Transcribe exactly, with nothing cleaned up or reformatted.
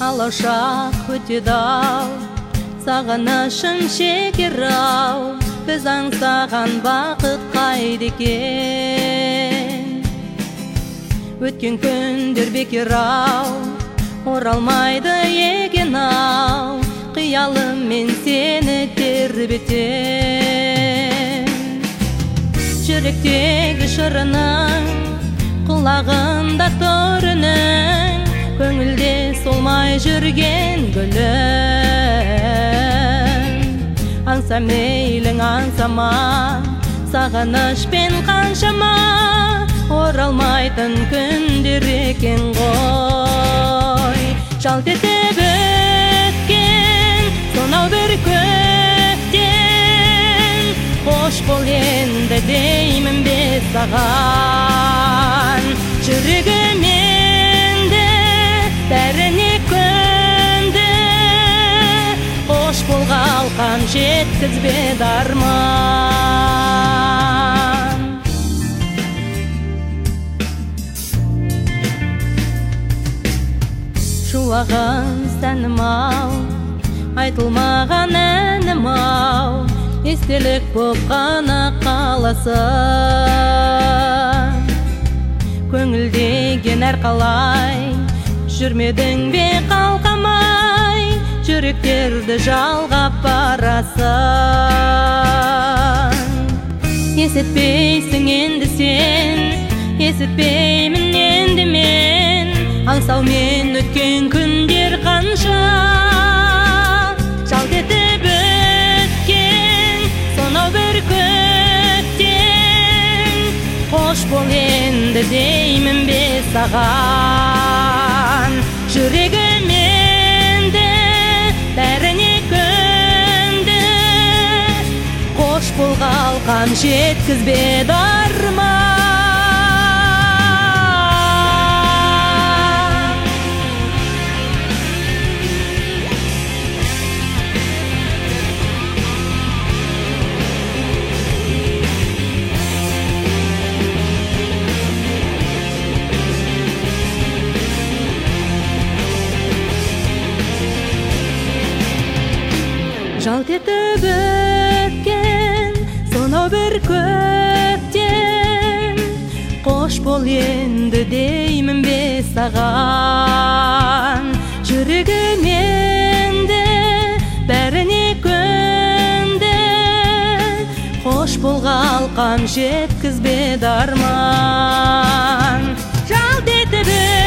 Алашақ өтеді-ау, сағынышың шекер-ау, біз аңсаған бақыт қайда екен? Өткен күндер бекер-ау, оралмайды екен-ау, қиялым мен сені тербетем. Жүректегі шырының, құлағында торының, көңілде солмай жүрген гүлім. Аңса мейлің аңсама, сағынышпен қаншама, оралмайтын күндер екен ғой. Жалт етіп өткен сонау бір көктен, қош бол енді деймін бе саған. Жүрегім енді бәріне көнді, қош бол қалқам жеткізбеді арман. Шуағын сәнім-ау, айтылмаған әнім-ау, естелік боп қана қаласың. Көңілдеген әр қалай, жүрмедің бе қалқамай, жүректерді жалғап барасың. Есітпейсің енді сен, есітпеймін енді мен, аңсаумен өткен күндер қанша. Жалт етіп өткен сонау бір көктен, қош бол енді деймін бе саған. Жүрегім енді бәріне көнді, қош бол қалқам жеткізбеді арман. Жалт етіп өткен сонау бір көктен, қош бол енді деймін бе саған. Жүрегім енді бәріне көнді, қош бол қалқам жеткізбеді арман. Жалт етіп